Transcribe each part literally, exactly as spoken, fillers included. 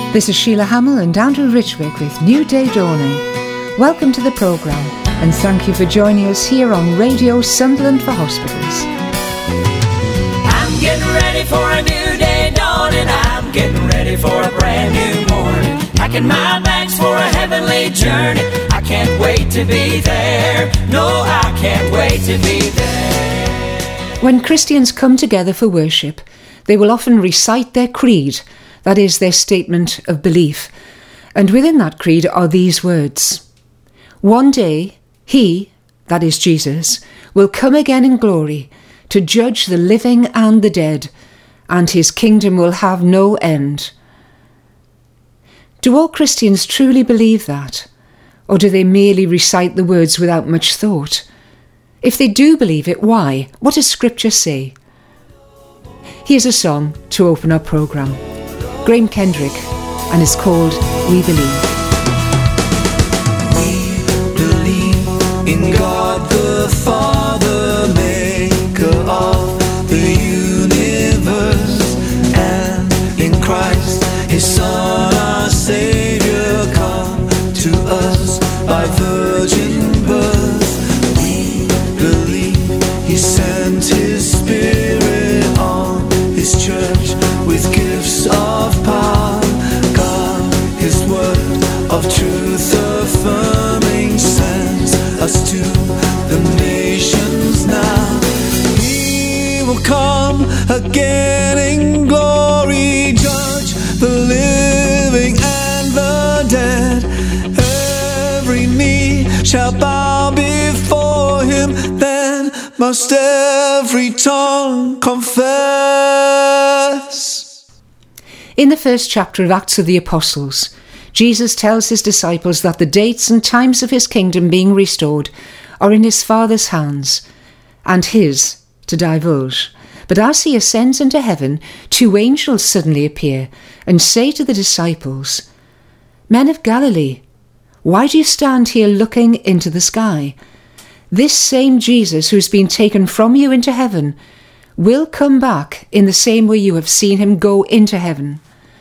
This is Sheila Hamill and Andrew Richwick with New Day Dawning. Welcome to the programme and thank you for joining us here on Radio Sunderland for Hospitals. I'm getting ready for a new day dawning. I'm getting ready for a brand new morning. Packing my bags for a heavenly journey. I can't wait to be there. No, I can't wait to be there. When Christians come together for worship, they will often recite their creed, that is, their statement of belief. And within that creed are these words: one day, he, that is Jesus, will come again in glory to judge the living and the dead, and his kingdom will have no end. Do all Christians truly believe that? Or do they merely recite the words without much thought? If they do believe it, why? What does Scripture say? Here's a song to open our programme. Graham Kendrick, and it's called We Believe. We believe in God the Father, maker of the universe, and in Christ, his Son, our Saviour, come to us by virgin birth. We believe he sent his Spirit on his church with gifts of power. God, his word of truth affirming, sends us to the nations now. He will come again in glory, judge the living and the dead. Every knee shall bow before him, then must every tongue confess. In the first chapter of Acts of the Apostles, Jesus tells his disciples that the dates and times of his kingdom being restored are in his Father's hands, and his to divulge. But as he ascends into heaven, two angels suddenly appear and say to the disciples, "Men of Galilee, why do you stand here looking into the sky? This same Jesus who's been taken from you into heaven will come back in the same way you have seen him go into heaven."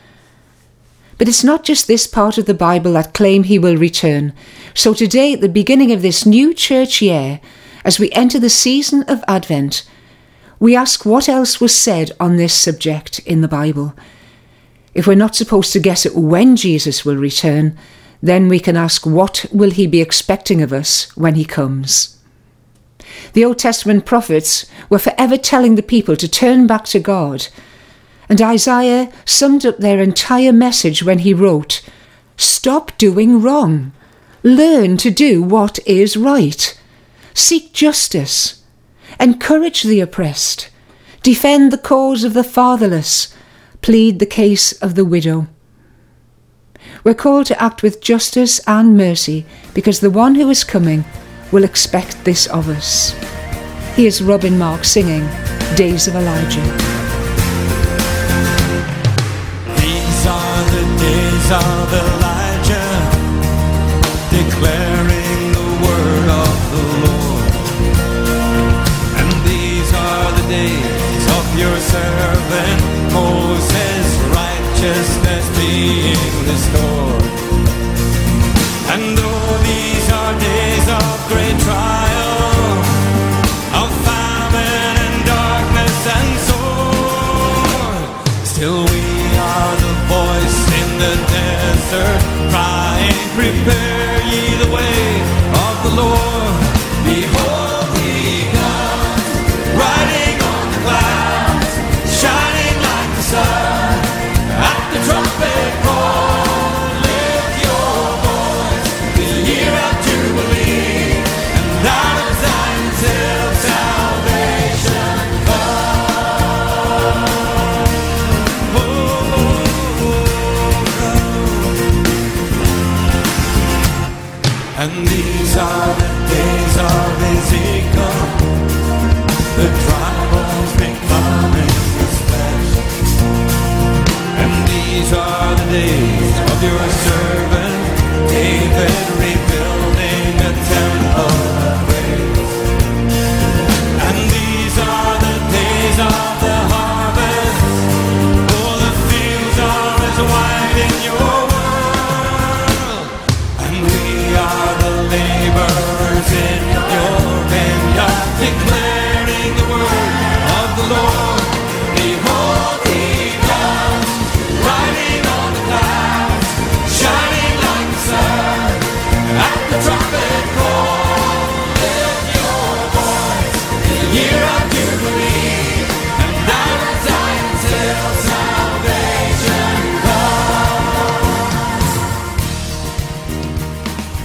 But it's not just this part of the Bible that claim he will return. So today, at the beginning of this new church year, as we enter the season of Advent, we ask what else was said on this subject in the Bible. If we're not supposed to guess at when Jesus will return, then we can ask, what will he be expecting of us when he comes? The Old Testament prophets were forever telling the people to turn back to God. And Isaiah summed up their entire message when he wrote, "Stop doing wrong. Learn to do what is right. Seek justice. Encourage the oppressed. Defend the cause of the fatherless. Plead the case of the widow." We're called to act with justice and mercy because the one who is coming will expect this of us. Here's Robin Mark singing Days of Elijah. These are the days of Elijah, declaring the word of the Lord. And these are the days of your servant Moses, righteousness being restored. And though these are days of great trial, of famine and darkness and sword, still we are the voice in the desert, crying, "Prepare ye the way of the Lord. Behold, he comes, riding on the clouds, shining like the sun. At the trumpet call, lift your voice, the year of Jubilee, and out of Zion's hill salvation comes." Oh, and these are the days of Ezekiel, the dry bones becoming his flesh. And these are the days of your servant David, rebuilding a temple of praise. And these are the days of the harvest, for the fields are as white in your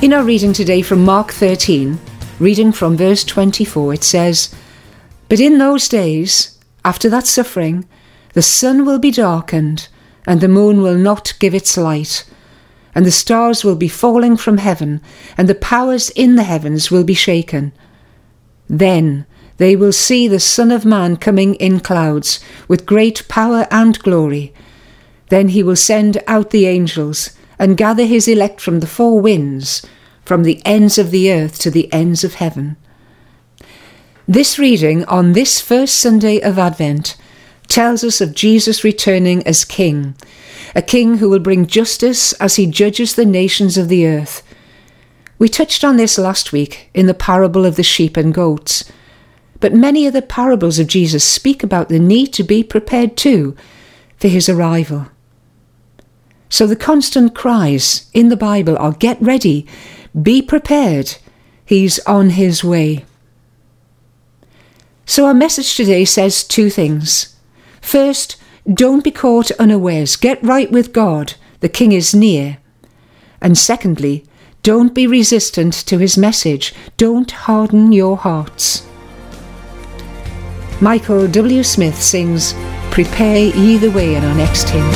In our reading today from Mark thirteen, reading from verse twenty-four, it says, "But in those days, after that suffering, the sun will be darkened, and the moon will not give its light, and the stars will be falling from heaven, and the powers in the heavens will be shaken. Then they will see the Son of Man coming in clouds, with great power and glory. Then he will send out the angels, and gather his elect from the four winds, from the ends of the earth to the ends of heaven." This reading on this first Sunday of Advent tells us of Jesus returning as King, a King who will bring justice as he judges the nations of the earth. We touched on this last week in the parable of the sheep and goats, but many other parables of Jesus speak about the need to be prepared too for his arrival. So the constant cries in the Bible are, get ready, be prepared, he's on his way. So our message today says two things. First, don't be caught unawares, get right with God, the King is near. And secondly, don't be resistant to his message, don't harden your hearts. Michael W. Smith sings, "Prepare Ye the Way" in our next hymn.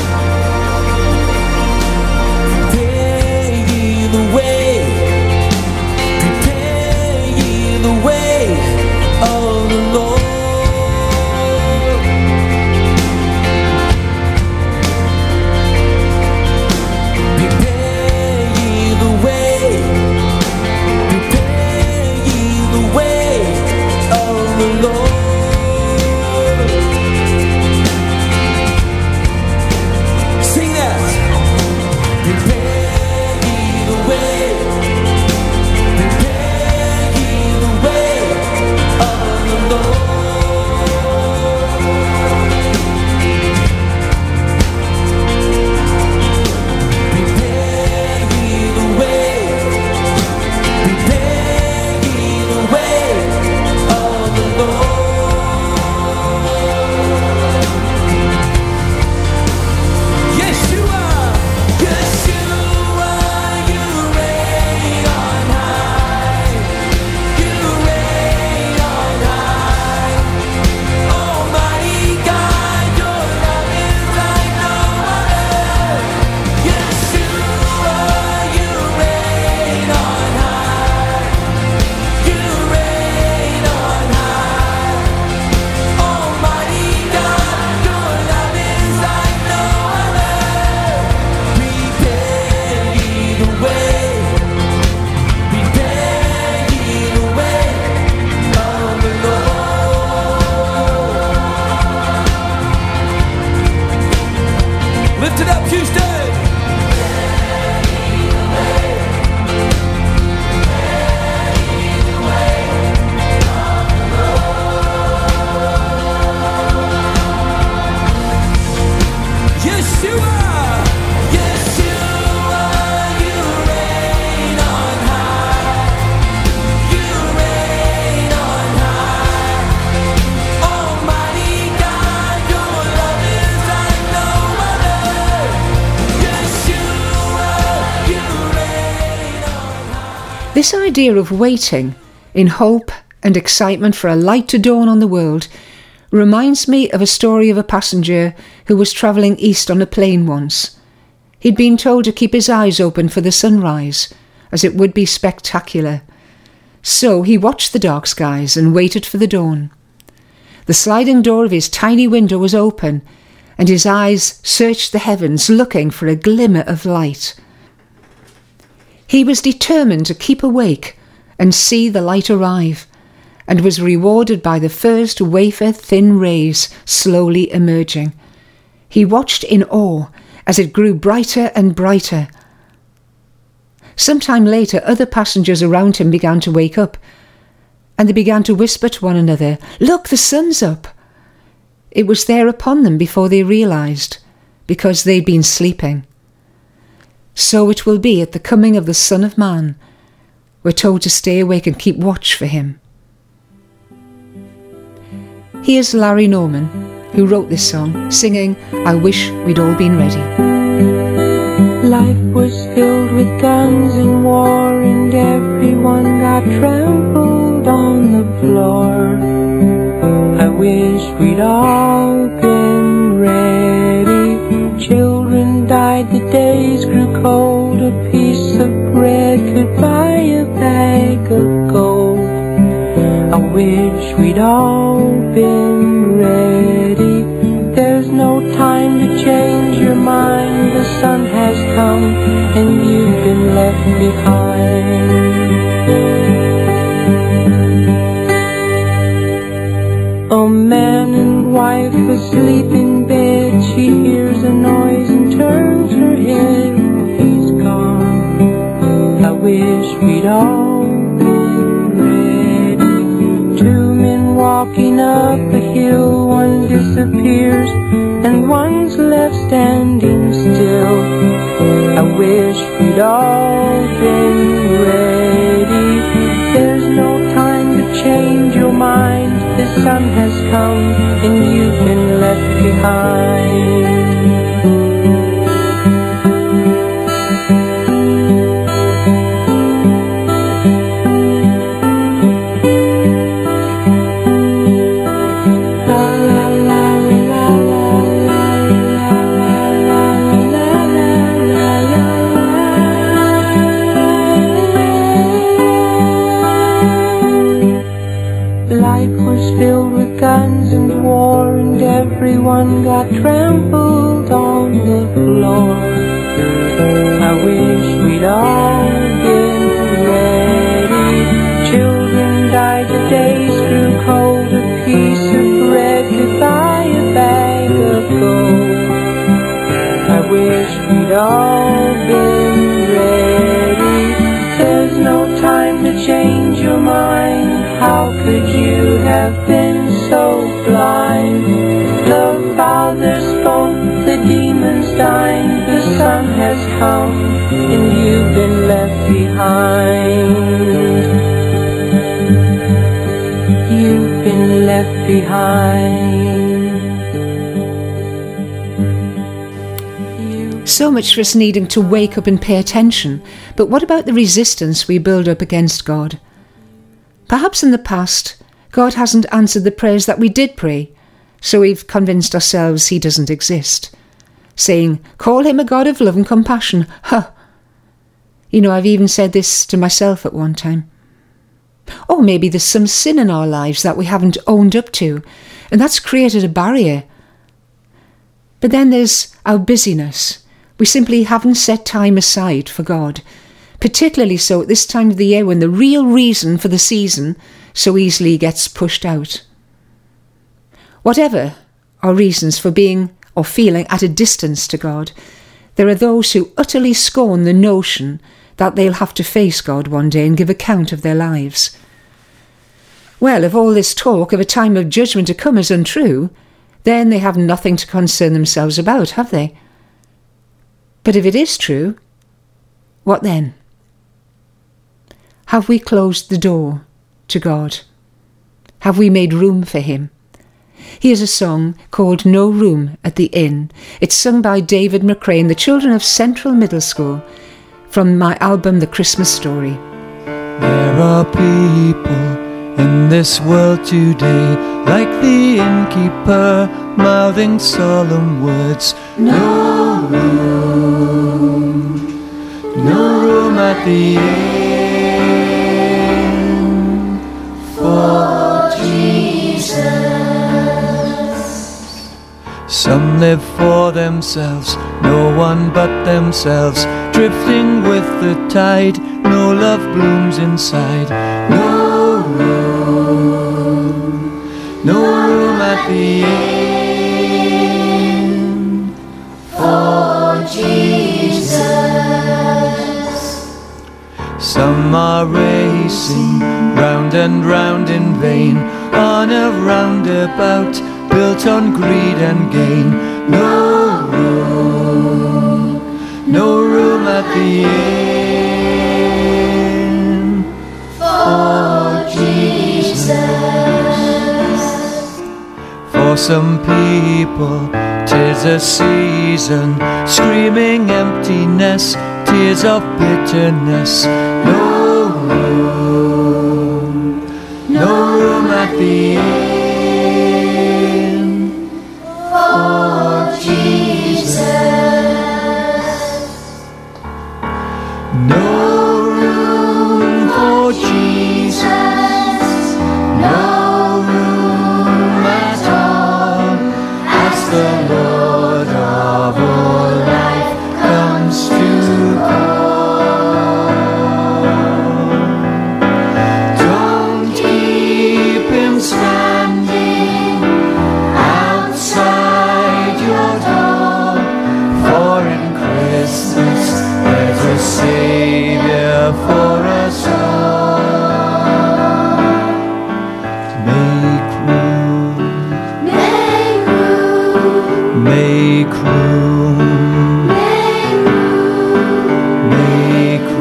This idea of waiting in hope and excitement for a light to dawn on the world reminds me of a story of a passenger who was travelling east on a plane once. He'd been told to keep his eyes open for the sunrise, as it would be spectacular. So he watched the dark skies and waited for the dawn. The sliding door of his tiny window was open, and his eyes searched the heavens looking for a glimmer of light. He was determined to keep awake and see the light arrive, and was rewarded by the first wafer-thin rays slowly emerging. He watched in awe as it grew brighter and brighter. Sometime later, other passengers around him began to wake up, and they began to whisper to one another, "Look, the sun's up!" It was there upon them before they realised, because they'd been sleeping. So it will be at the coming of the Son of Man. We're told to stay awake and keep watch for him. Here's Larry Norman, who wrote this song, singing, "I Wish We'd All Been Ready." Life was filled with guns and war and floor. I wish we'd all been ready. Children died, the days grew cold. A piece of bread could buy a bag of gold. I wish we'd all been ready. There's no time to change your mind. The sun has come and you've been left behind. A man and wife asleep in bed. She hears a noise and turns her head. He's gone. I wish we'd all been ready. Two men walking up a hill. One disappears and one's left standing still. I wish we'd all been ready. There's no time to change your mind. The sun has come and you've been left behind. Guns and war, and everyone got trampled on the floor. I wish we'd all been ready. Children died, the days grew cold. A piece of bread could buy a bag of gold. I wish we'd all been ready. There's no time to change your mind. How could you have been so blind? The Father spoke, the demons died. The sun has come and you've been left behind. You've been left behind. So much for us needing to wake up and pay attention. But what about the resistance we build up against God? Perhaps in the past, God hasn't answered the prayers that we did pray, so we've convinced ourselves he doesn't exist, saying, call him a God of love and compassion. Huh. You know, I've even said this to myself at one time. Or maybe there's some sin in our lives that we haven't owned up to, and that's created a barrier. But then there's our busyness. We simply haven't set time aside for God, particularly so at this time of the year when the real reason for the season so easily gets pushed out. Whatever our reasons for being or feeling at a distance to God, there are those who utterly scorn the notion that they'll have to face God one day and give account of their lives. Well, if all this talk of a time of judgment to come is untrue, then they have nothing to concern themselves about, have they? But if it is true, what then? Have we closed the door to God? Have we made room for him? Here's a song called No Room at the Inn. It's sung by David McRae and the children of Central Middle School from my album The Christmas Story. There are people in this world today, like the innkeeper, mouthing solemn words. No room, no room at the inn for Jesus. Some live for themselves, no one but themselves, drifting with the tide, no love blooms inside. No room, no room at the inn for Jesus. Some are racing round and round in vain on a roundabout built on greed and gain. No room, no room at the inn for Jesus. For some people, 'tis a season, screaming emptiness, tears of bitterness. No room, no room the inn for Jesus. No room for Jesus, no room at all, as the Lord of all life comes to call. Don't keep him standing outside your door, for in Christmas there's a Savior for us all. Make room, Make room, make room, make room. make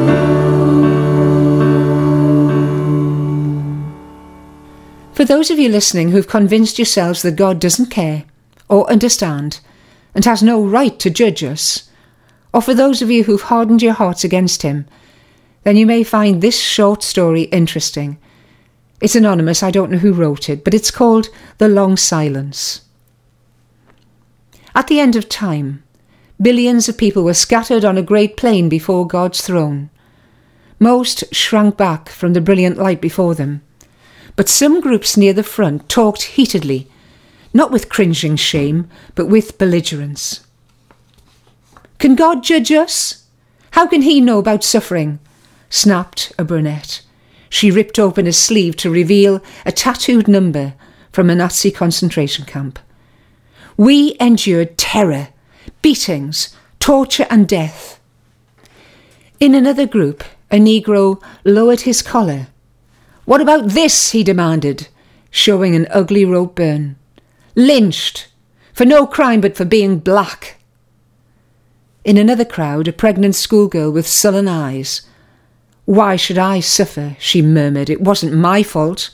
room. For those of you listening who've convinced yourselves that God doesn't care or understand and has no right to judge us, or for those of you who've hardened your hearts against him, then you may find this short story interesting. It's anonymous, I don't know who wrote it, but it's called The Long Silence. At the end of time, billions of people were scattered on a great plain before God's throne. Most shrank back from the brilliant light before them, but some groups near the front talked heatedly, not with cringing shame, but with belligerence. Can God judge us? How can he know about suffering? Snapped a brunette. She ripped open a sleeve to reveal a tattooed number from a Nazi concentration camp. We endured terror, beatings, torture and death. In another group, a Negro lowered his collar. What about this? He demanded, showing an ugly rope burn. Lynched, for no crime but for being black. In another crowd, a pregnant schoolgirl with sullen eyes. Why should I suffer? She murmured. It wasn't my fault.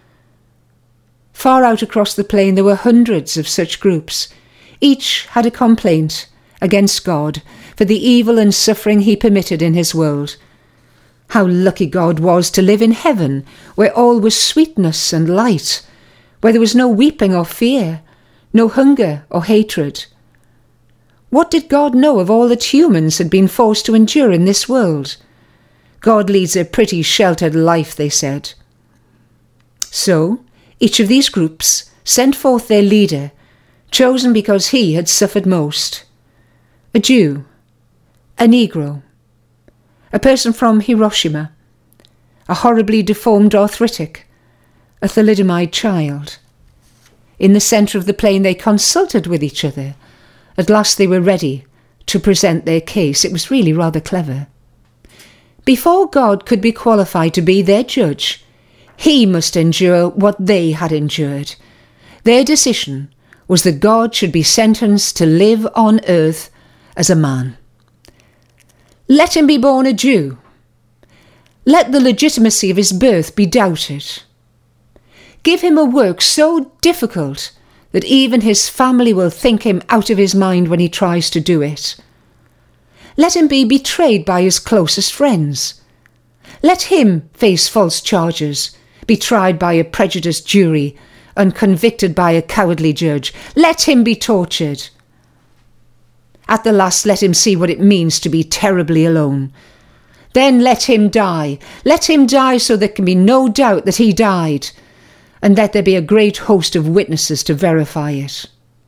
Far out across the plain there were hundreds of such groups. Each had a complaint against God for the evil and suffering he permitted in his world. How lucky God was to live in heaven, where all was sweetness and light, where there was no weeping or fear, no hunger or hatred. What did God know of all that humans had been forced to endure in this world? God leads a pretty sheltered life, they said. So, each of these groups sent forth their leader, chosen because he had suffered most. A Jew, a Negro, a person from Hiroshima, a horribly deformed arthritic, a thalidomide child. In the centre of the plain they consulted with each other. At last they were ready to present their case. It was really rather clever. Before God could be qualified to be their judge, he must endure what they had endured. Their decision was that God should be sentenced to live on earth as a man. Let him be born a Jew. Let the legitimacy of his birth be doubted. Give him a work so difficult that even his family will think him out of his mind when he tries to do it. Let him be betrayed by his closest friends. Let him face false charges, be tried by a prejudiced jury, and convicted by a cowardly judge. Let him be tortured. At the last, let him see what it means to be terribly alone. Then let him die. Let him die so there can be no doubt that he died, and let there be a great host of witnesses to verify it.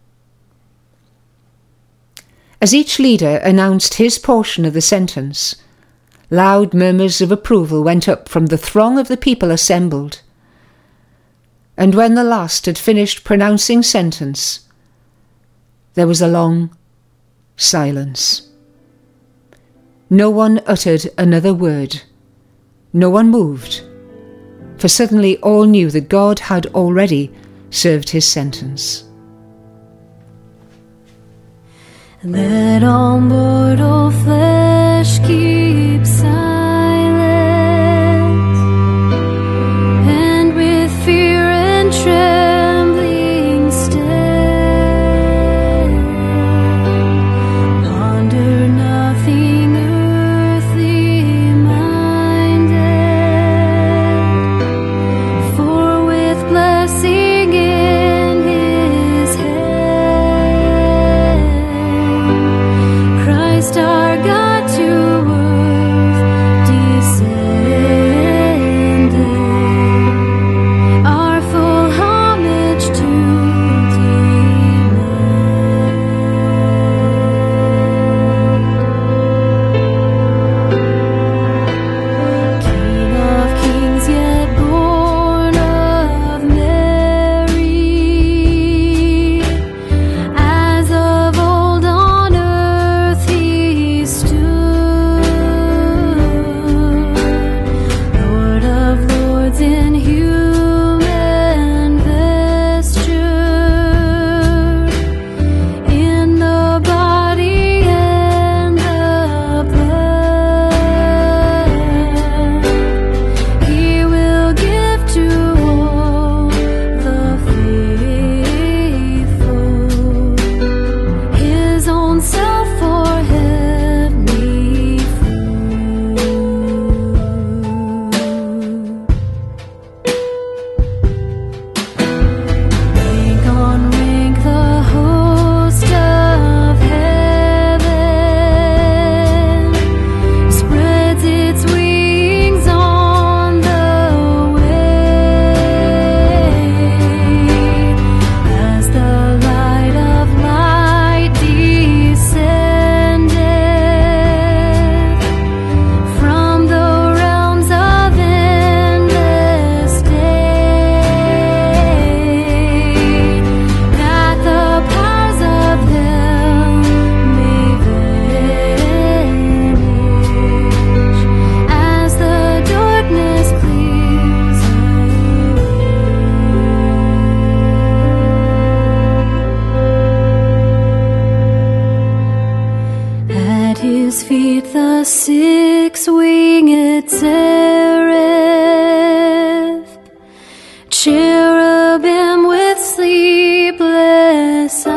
As each leader announced his portion of the sentence, loud murmurs of approval went up from the throng of the people assembled. And when the last had finished pronouncing sentence, there was a long silence. No one uttered another word. No one moved, for suddenly all knew that God had already served his sentence. Let all mortal flesh keep silent, and with fear and trembling stand. Ponder nothing earthly minded, for with blessed his feet the six-winged seraph, cherubim with sleepless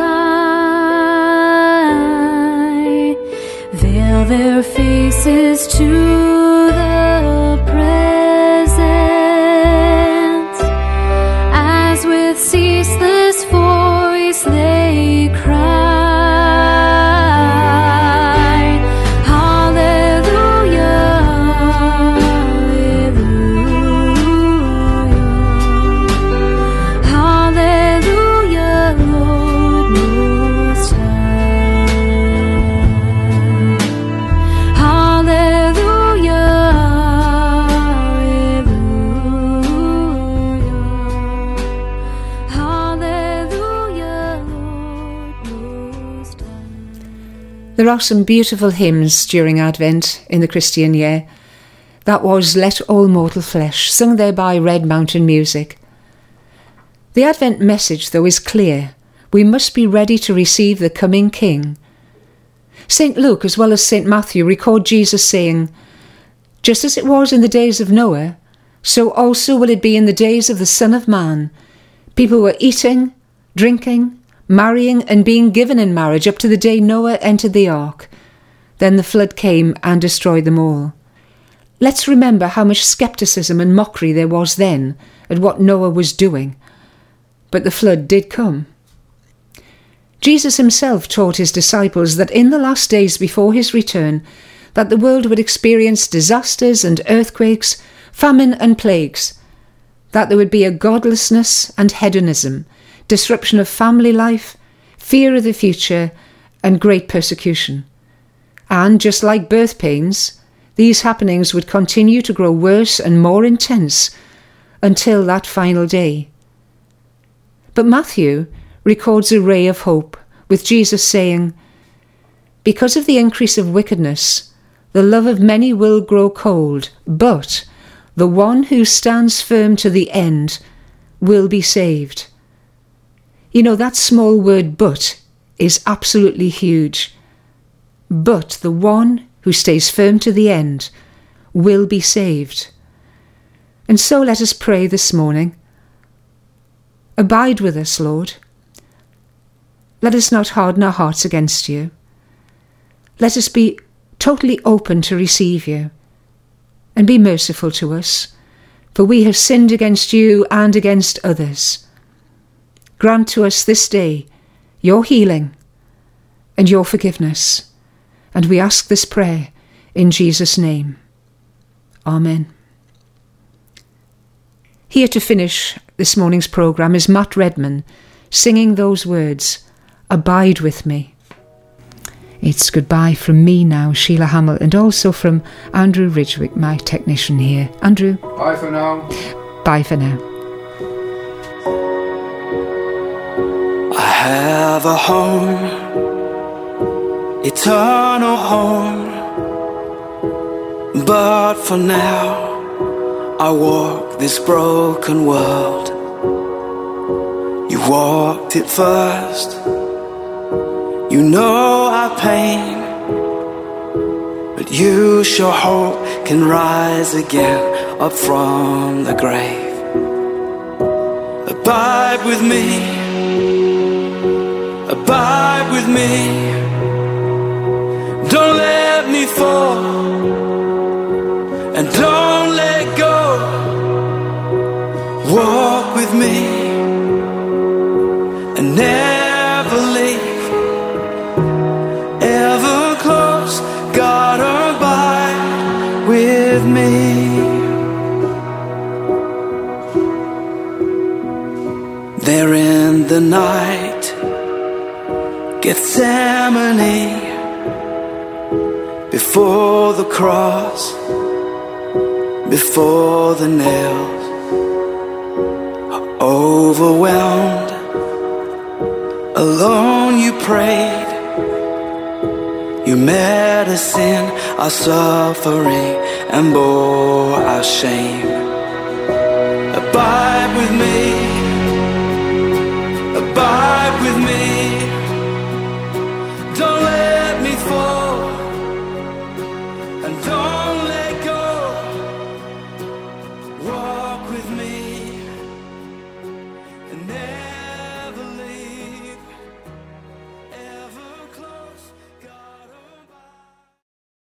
eye, veil their faces to the presence, as with ceaseless voice they cry. There are some beautiful hymns during Advent in the Christian year. That was Let All Mortal Flesh, sung there by Red Mountain Music. The Advent message, though, is clear. We must be ready to receive the coming King. Saint Luke, as well as Saint Matthew, record Jesus saying, "Just as it was in the days of Noah, so also will it be in the days of the Son of Man. People were eating, drinking, marrying and being given in marriage up to the day Noah entered the ark. Then the flood came and destroyed them all." Let's remember how much scepticism and mockery there was then at what Noah was doing. But the flood did come. Jesus himself taught his disciples that in the last days before his return, that the world would experience disasters and earthquakes, famine and plagues, that there would be a godlessness and hedonism, disruption of family life, fear of the future, and great persecution. And just like birth pains, these happenings would continue to grow worse and more intense until that final day. But Matthew records a ray of hope, with Jesus saying, "Because of the increase of wickedness, the love of many will grow cold, but the one who stands firm to the end will be saved." You know, that small word "but" is absolutely huge. But the one who stays firm to the end will be saved. And so let us pray this morning. Abide with us, Lord. Let us not harden our hearts against you. Let us be totally open to receive you, and be merciful to us, for we have sinned against you and against others. Grant to us this day your healing and your forgiveness, and we ask this prayer in Jesus' name. Amen. Here to finish this morning's programme is Matt Redman singing those words, "Abide with me." It's goodbye from me now, Sheila Hamill, and also from Andrew Ridgwick, my technician here. Andrew. Bye for now. Bye for now. I have a home, eternal home, but for now I walk this broken world. You walked it first, you know our pain, but you sure hope can rise again up from the grave. Abide with me, abide with me, don't let me fall, and don't let go. Walk with me and never leave, ever close, God, abide with me. There in the night, Gethsemane, before the cross, before the nails, overwhelmed, alone you prayed, you met us in our suffering and bore our shame. Abide with me, abide with me,